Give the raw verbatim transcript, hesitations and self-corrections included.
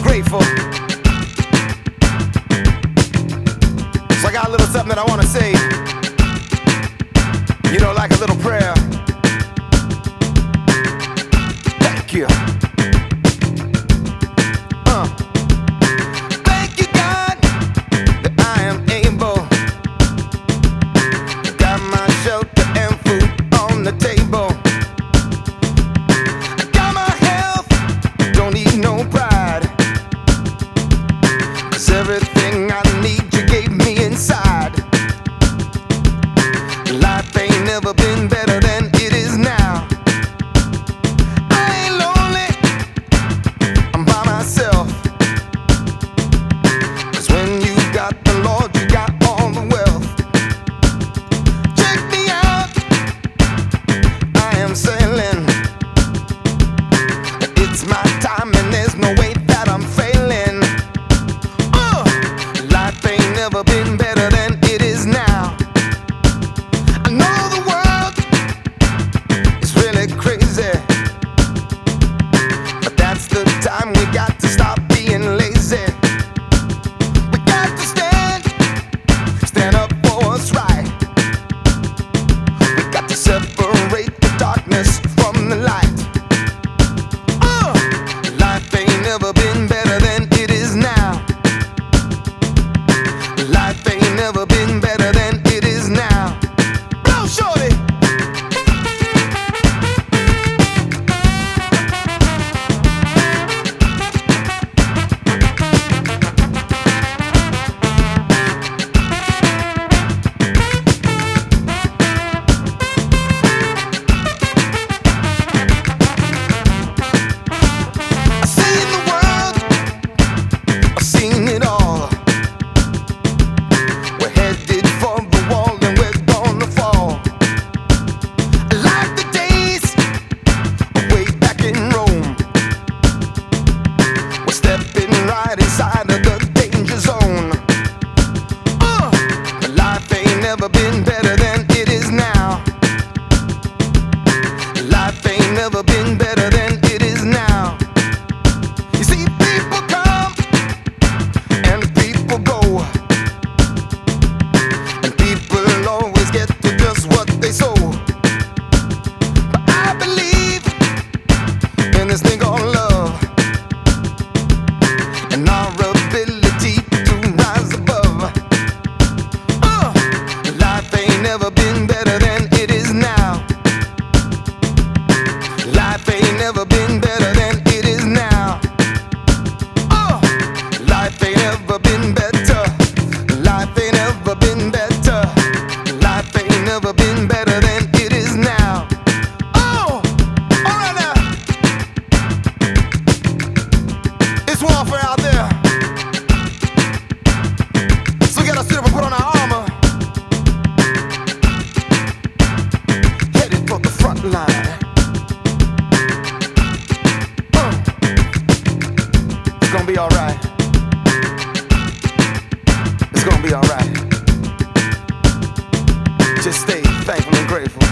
grateful. So I got a little something that I want to say. You know, like a little prayer. Thank you. Uh. Thank you, God, that I am able. Got my shelter and food on the table. I got my health, don't need no pride. 'Cause everything I need you gave me inside. Life ain't never been better than it is now. I ain't lonely, I'm by myself. 'Cause when you got the Lord, you got all the wealth. Check me out, I am sailing. It's my time and there's no way that I'm failing. uh, Life ain't never been better than it is now. I know the world is really crazy, but that's the time we got to stop being lazy. We got to stand, stand up for what's right. We got to separate the darkness from the light. uh, Life ain't never been better than it is now. Life ain't never been better than it is now. Blow, shorty. I've seen the world, I've seen it all. We're headed for the wall and we're gonna fall. I like the days way back in Rome. We're stepping right inside of the danger zone. uh, But life ain't never been better than it is now. Life ain't never been better than it is now. You see, people come and people go, and people always get to just what they sow. But I believe in this thing called love, and our ability to rise above. uh, Life ain't never been better than it is now. Life ain't never been better than it is now. uh, Life ain't ever been better. Life ain't ever been better. Life ain't never been better than it is now. Oh, alright now. It's warfare out there, so we gotta sit up and put on our armor, headed for the front line. Uh, It's gonna be alright. It's gonna be alright. Just stay thankful and grateful.